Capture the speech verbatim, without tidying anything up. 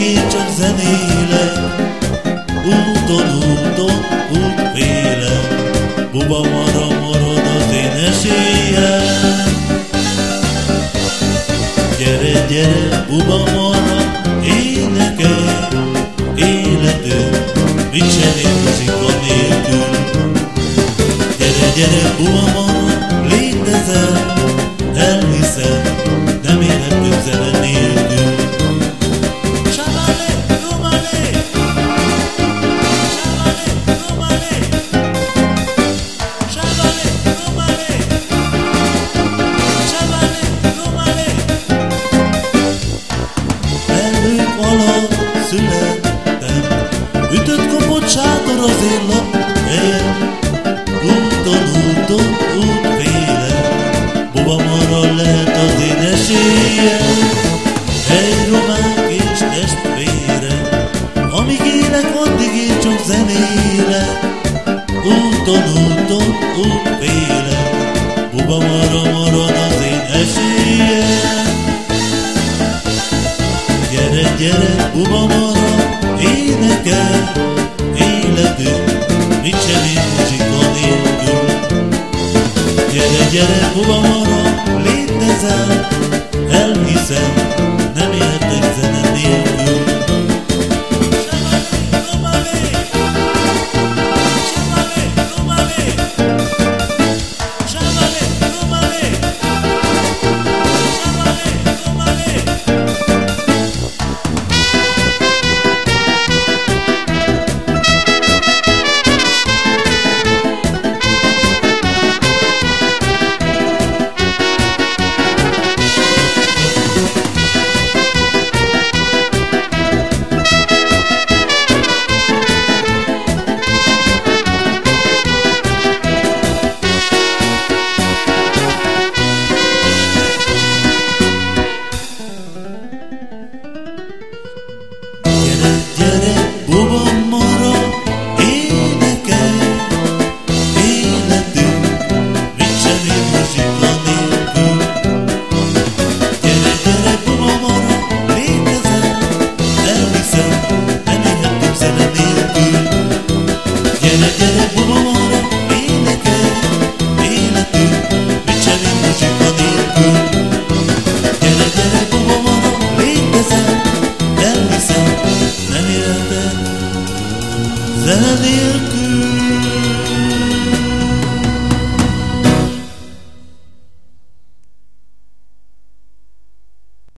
én csak zenélek, úton, úton, útfélek, buba mara marad az én esélyem. Gyere, gyere, buba mara, énekelj, életünk, mit sem érkezik a nélkül. Gyere, gyere, buba mara, létezel, elhiszem, nem élhetünk zene nélkül. Sávalé, rumalé, sávalé, rumalé, sávalé, rumalé, sávalé, rumalé. Felhők alatt születtem, ütött kopott sátor az én lakhelyem. Úton, úton, útfélek, buba mara lehet az én esélyem. Egy romák és testvére, amíg élek, addig én csak zenélek. Úton, úton, útfélek, buba mara marad az én esélyem. Gyere, gyere, buba mara, énekel, életünk, mit sem érkezik a nélkül. Gyere, gyere, buba mara, létezel, elhiszem, nem értek zene nélkül. Sávalé, rumalé, sávalé, rumalé, sávalé, rumalé, sávalé, rumalé. Gyere, buba mara, énekelj, életünk, mit sem érkezik a nélkül. Gyere, gyere, buba mara, létezel, elhiszem, nem élhetünk zene nélkül. Gyere, gyere, buba mara, énekelj, életünk, mit sem érkezik a nélkül. Gyere, gyere, buba mara, létezel, elhiszem, nem éltek zene nélkül.